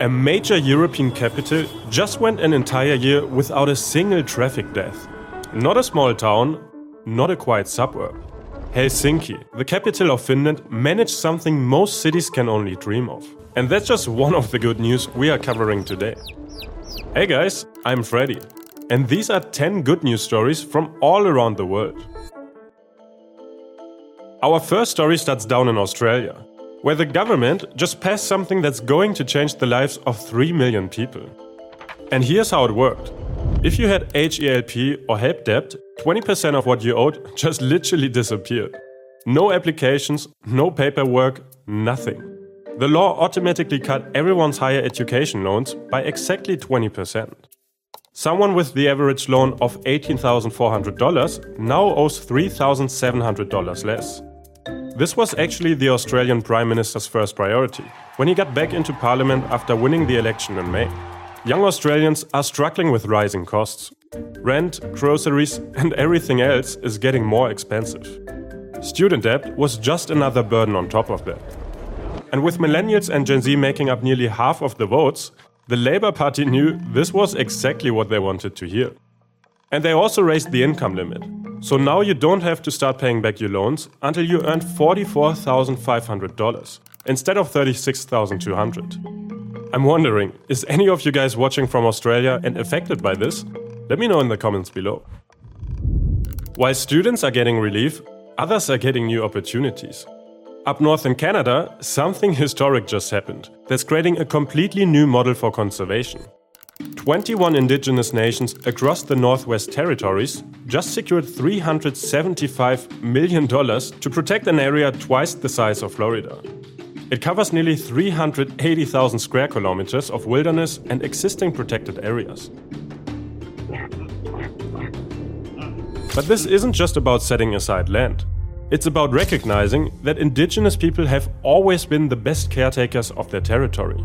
A major European capital just went an entire year without a single traffic death. Not a small town, not a quiet suburb. Helsinki, the capital of Finland, managed something most cities can only dream of. And that's just one of the good news we are covering today. Hey guys, I'm Freddy. And these are 10 good news stories from all around the world. Our first story starts down in Australia, where the government just passed something that's going to change the lives of 3 million people. And here's how it worked. If you had HELP or HELP debt, 20% of what you owed just literally disappeared. No applications, no paperwork, nothing. The law automatically cut everyone's higher education loans by exactly 20%. Someone with the average loan of $18,400 now owes $3,700 less. This was actually the Australian Prime Minister's first priority when he got back into Parliament after winning the election in May. Young Australians are struggling with rising costs. Rent, groceries, and everything else is getting more expensive. Student debt was just another burden on top of that. And with millennials and Gen Z making up nearly half of the votes, the Labour Party knew this was exactly what they wanted to hear. And they also raised the income limit. So now you don't have to start paying back your loans until you earn $44,500 instead of $36,200. I'm wondering, is any of you guys watching from Australia and affected by this? Let me know in the comments below. While students are getting relief, others are getting new opportunities. Up north in Canada, something historic just happened that's creating a completely new model for conservation. 21 indigenous nations across the Northwest Territories just secured $375 million to protect an area twice the size of Florida. It covers nearly 380,000 square kilometers of wilderness and existing protected areas. But this isn't just about setting aside land. It's about recognizing that indigenous people have always been the best caretakers of their territory.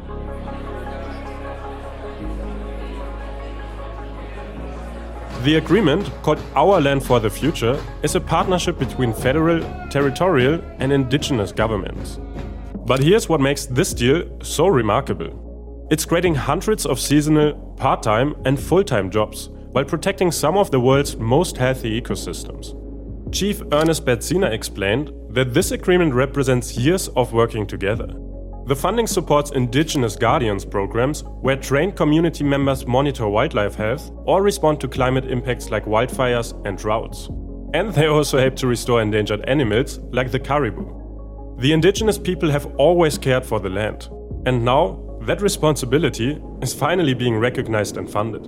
The agreement, called Our Land for the Future, is a partnership between federal, territorial, and indigenous governments. But here's what makes this deal so remarkable. It's creating hundreds of seasonal, part-time, and full-time jobs while protecting some of the world's most healthy ecosystems. Chief Ernest Betsina explained that this agreement represents years of working together. The funding supports Indigenous Guardians programs where trained community members monitor wildlife health or respond to climate impacts like wildfires and droughts. And they also help to restore endangered animals like the caribou. The indigenous people have always cared for the land, and now that responsibility is finally being recognized and funded.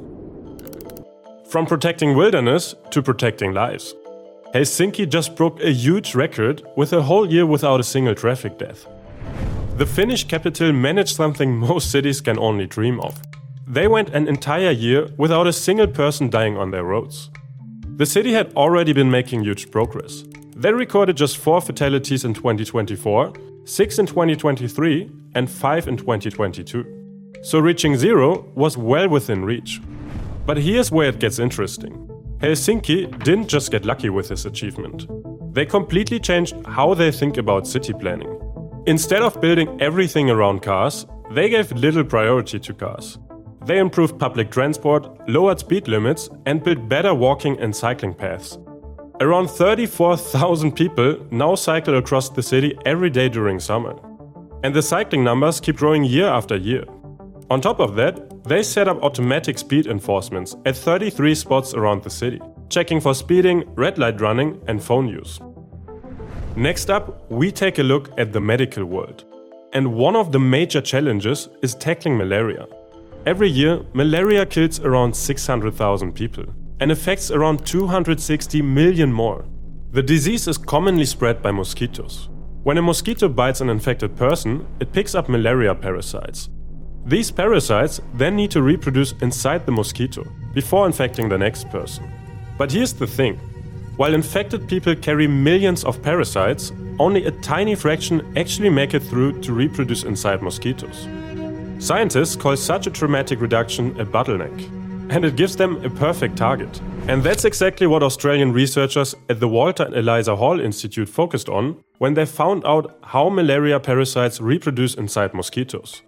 From protecting wilderness to protecting lives. Helsinki just broke a huge record with a whole year without a single traffic death. The Finnish capital managed something most cities can only dream of. They went an entire year without a single person dying on their roads. The city had already been making huge progress. They recorded just 4 fatalities in 2024, 6 in 2023, and 5 in 2022. So reaching 0 was well within reach. But here's where it gets interesting. Helsinki didn't just get lucky with this achievement. They completely changed how they think about city planning. Instead of building everything around cars, they gave little priority to cars. They improved public transport, lowered speed limits, and built better walking and cycling paths. Around 34,000 people now cycle across the city every day during summer. And the cycling numbers keep growing year after year. On top of that, they set up automatic speed enforcements at 33 spots around the city, checking for speeding, red light running, and phone use. Next up, we take a look at the medical world. And one of the major challenges is tackling malaria. Every year, malaria kills around 600,000 people and affects around 260 million more. The disease is commonly spread by mosquitoes. When a mosquito bites an infected person, it picks up malaria parasites. These parasites then need to reproduce inside the mosquito before infecting the next person. But here's the thing. While infected people carry millions of parasites, only a tiny fraction actually make it through to reproduce inside mosquitoes. Scientists call such a dramatic reduction a bottleneck, and it gives them a perfect target. And that's exactly what Australian researchers at the Walter and Eliza Hall Institute focused on when they found out how malaria parasites reproduce inside mosquitoes.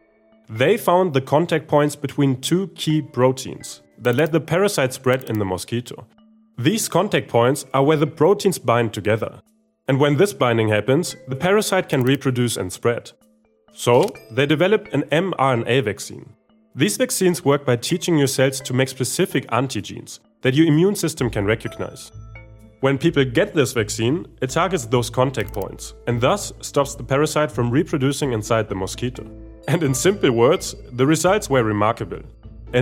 They found the contact points between two key proteins that let the parasite spread in the mosquito. These contact points are where the proteins bind together. And when this binding happens, the parasite can reproduce and spread. So, they developed an mRNA vaccine. These vaccines work by teaching your cells to make specific antigens that your immune system can recognize. When people get this vaccine, it targets those contact points and thus stops the parasite from reproducing inside the mosquito. And in simple words, the results were remarkable. A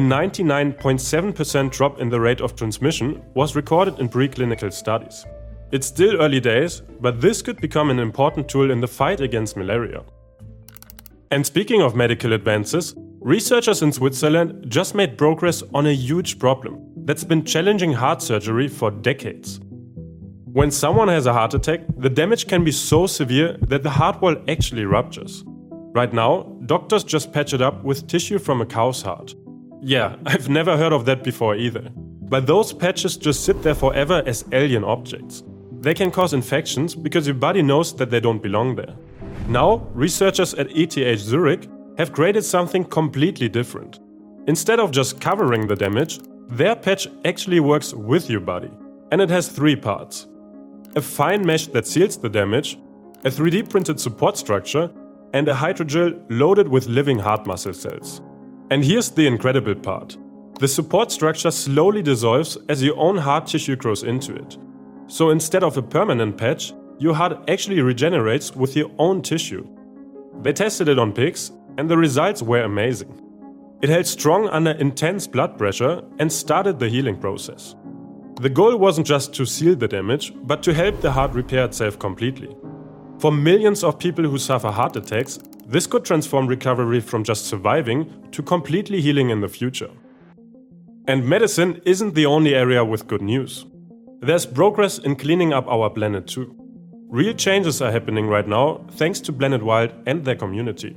99.7% drop in the rate of transmission was recorded in preclinical studies. It's still early days, but this could become an important tool in the fight against malaria. And speaking of medical advances, researchers in Switzerland just made progress on a huge problem that's been challenging heart surgery for decades. When someone has a heart attack, the damage can be so severe that the heart wall actually ruptures. Right now, doctors just patch it up with tissue from a cow's heart. Yeah, I've never heard of that before either. But those patches just sit there forever as alien objects. They can cause infections because your body knows that they don't belong there. Now, researchers at ETH Zurich have created something completely different. Instead of just covering the damage, their patch actually works with your body. And it has 3 parts. A fine mesh that seals the damage, a 3D printed support structure, and a hydrogel loaded with living heart muscle cells. And here's the incredible part. The support structure slowly dissolves as your own heart tissue grows into it. So instead of a permanent patch, your heart actually regenerates with your own tissue. They tested it on pigs, and the results were amazing. It held strong under intense blood pressure and started the healing process. The goal wasn't just to seal the damage, but to help the heart repair itself completely. For millions of people who suffer heart attacks, this could transform recovery from just surviving to completely healing in the future. And medicine isn't the only area with good news. There's progress in cleaning up our planet too. Real changes are happening right now thanks to Planet Wild and their community.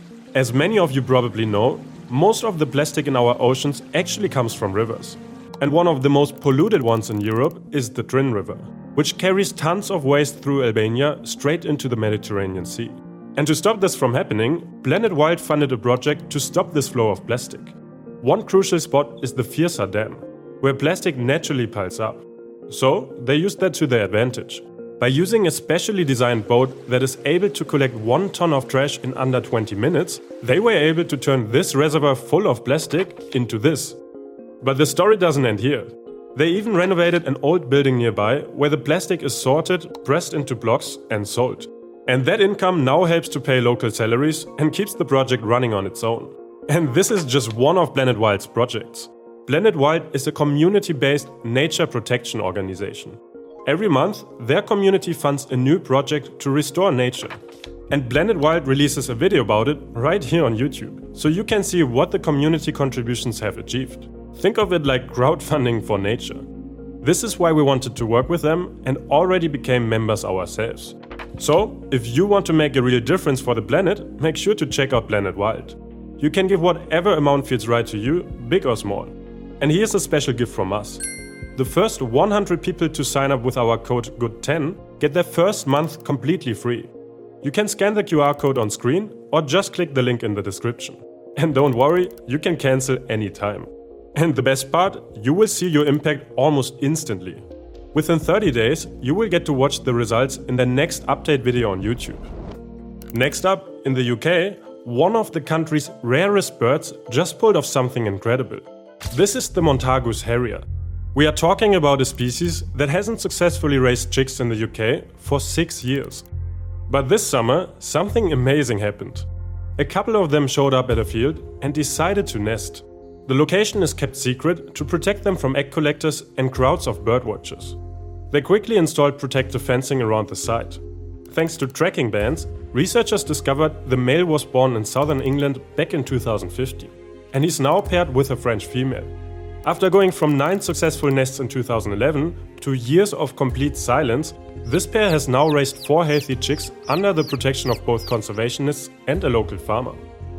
As many of you probably know, most of the plastic in our oceans actually comes from rivers. And one of the most polluted ones in Europe is the Drin River, which carries tons of waste through Albania straight into the Mediterranean Sea. And to stop this from happening, Planet Wild funded a project to stop this flow of plastic. One crucial spot is the Firsa Dam, where plastic naturally piles up. So they used that to their advantage. By using a specially designed boat that is able to collect 1 ton of trash in under 20 minutes, they were able to turn this reservoir full of plastic into this. But the story doesn't end here. They even renovated an old building nearby where the plastic is sorted, pressed into blocks and sold. And that income now helps to pay local salaries and keeps the project running on its own. And this is just one of Planet Wild's projects. Planet Wild is a community-based nature protection organization. Every month, their community funds a new project to restore nature. And Planet Wild releases a video about it right here on YouTube, so you can see what the community contributions have achieved. Think of it like crowdfunding for nature. This is why we wanted to work with them and already became members ourselves. So, if you want to make a real difference for the planet, make sure to check out Planet Wild. You can give whatever amount feels right to you, big or small. And here's a special gift from us. The first 100 people to sign up with our code GOOD10 get their first month completely free. You can scan the QR code on screen or just click the link in the description. And don't worry, you can cancel anytime. And the best part, you will see your impact almost instantly. Within 30 days, you will get to watch the results in the next update video on YouTube. Next up, in the UK, one of the country's rarest birds just pulled off something incredible. This is the Montagus harrier. We are talking about a species that hasn't successfully raised chicks in the UK for 6 years. But this summer, something amazing happened. A couple of them showed up at a field and decided to nest. The location is kept secret to protect them from egg collectors and crowds of birdwatchers. They quickly installed protective fencing around the site. Thanks to tracking bands, researchers discovered the male was born in southern England back in 2015, and he's now paired with a French female. After going from 9 successful nests in 2011 to years of complete silence, this pair has now raised 4 healthy chicks under the protection of both conservationists and a local farmer.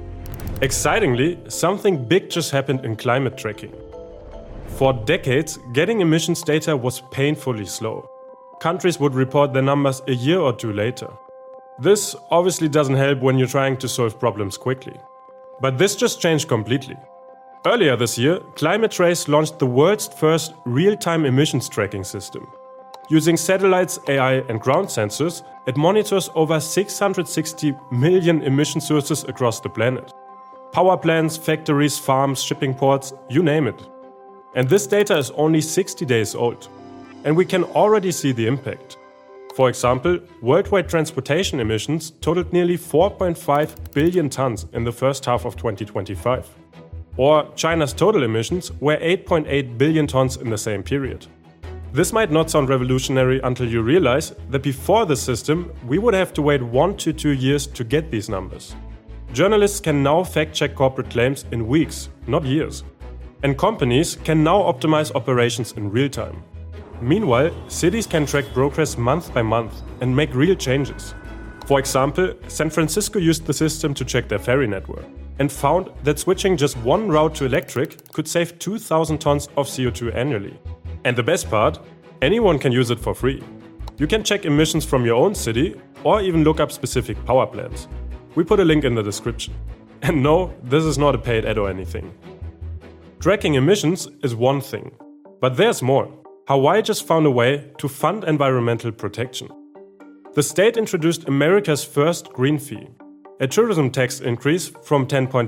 Excitingly, something big just happened in climate tracking. For decades, getting emissions data was painfully slow. Countries would report their numbers a year or 2 later. This obviously doesn't help when you're trying to solve problems quickly. But this just changed completely. Earlier this year, Climate Trace launched the world's first real-time emissions tracking system. Using satellites, AI and ground sensors, it monitors over 660 million emission sources across the planet. Power plants, factories, farms, shipping ports, you name it. And this data is only 60 days old. And we can already see the impact. For example, worldwide transportation emissions totaled nearly 4.5 billion tons in the first half of 2025. Or China's total emissions were 8.8 billion tons in the same period. This might not sound revolutionary until you realize that before the system, we would have to wait 1 to 2 years to get these numbers. Journalists can now fact-check corporate claims in weeks, not years. And companies can now optimize operations in real time. Meanwhile, cities can track progress month by month and make real changes. For example, San Francisco used the system to check their ferry network and found that switching just one route to electric could save 2,000 tons of CO2 annually. And the best part, anyone can use it for free. You can check emissions from your own city or even look up specific power plants. We put a link in the description. And no, this is not a paid ad or anything. Tracking emissions is one thing, but there's more. Hawaii just found a way to fund environmental protection. The state introduced America's first green fee, a tourism tax increase from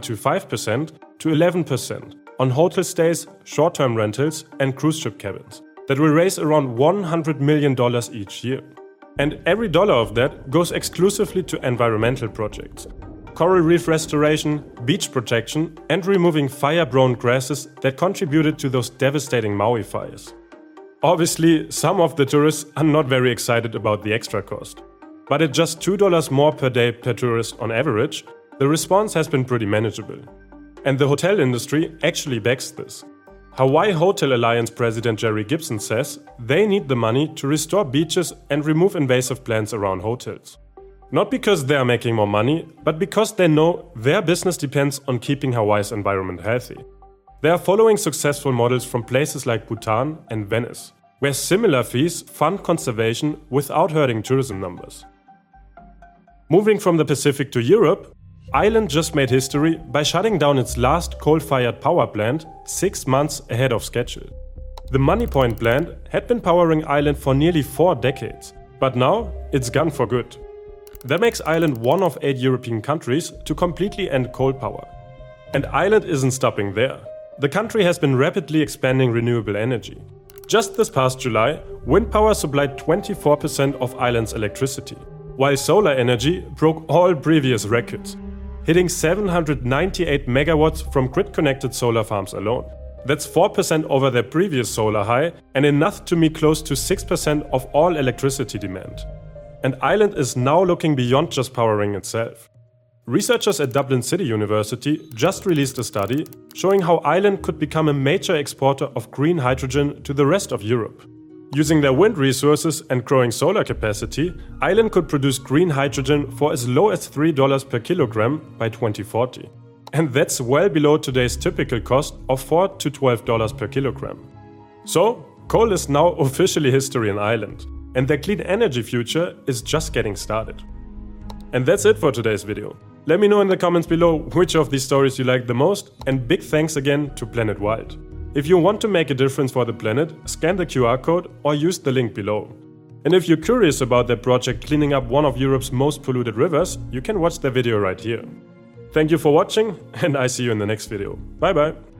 10.25% to 11% on hotel stays, short-term rentals and cruise ship cabins that will raise around $100 million each year. And every dollar of that goes exclusively to environmental projects. Coral reef restoration, beach protection and removing fire-prone grasses that contributed to those devastating Maui fires. Obviously, some of the tourists are not very excited about the extra cost. But at just $2 more per day per tourist on average, the response has been pretty manageable. And the hotel industry actually backs this. Hawaii Hotel Alliance President Jerry Gibson says they need the money to restore beaches and remove invasive plants around hotels. Not because they are making more money, but because they know their business depends on keeping Hawaii's environment healthy. They are following successful models from places like Bhutan and Venice, where similar fees fund conservation without hurting tourism numbers. Moving from the Pacific to Europe, Ireland just made history by shutting down its last coal-fired power plant 6 months ahead of schedule. The Moneypoint plant had been powering Ireland for nearly 4 decades, but now it's gone for good. That makes Ireland one of 8 European countries to completely end coal power. And Ireland isn't stopping there. The country has been rapidly expanding renewable energy. Just this past July, wind power supplied 24% of Ireland's electricity, while solar energy broke all previous records, hitting 798 megawatts from grid-connected solar farms alone. That's 4% over their previous solar high and enough to meet close to 6% of all electricity demand. And Ireland is now looking beyond just powering itself. Researchers at Dublin City University just released a study showing how Ireland could become a major exporter of green hydrogen to the rest of Europe. Using their wind resources and growing solar capacity, Ireland could produce green hydrogen for as low as $3 per kilogram by 2040. And that's well below today's typical cost of $4 to $12 per kilogram. So, coal is now officially history in Ireland, and their clean energy future is just getting started. And that's it for today's video. Let me know in the comments below which of these stories you liked the most, and big thanks again to Planet Wild. If you want to make a difference for the planet, scan the QR code or use the link below. And if you're curious about their project cleaning up one of Europe's most polluted rivers, you can watch their video right here. Thank you for watching, and I see you in the next video. Bye bye!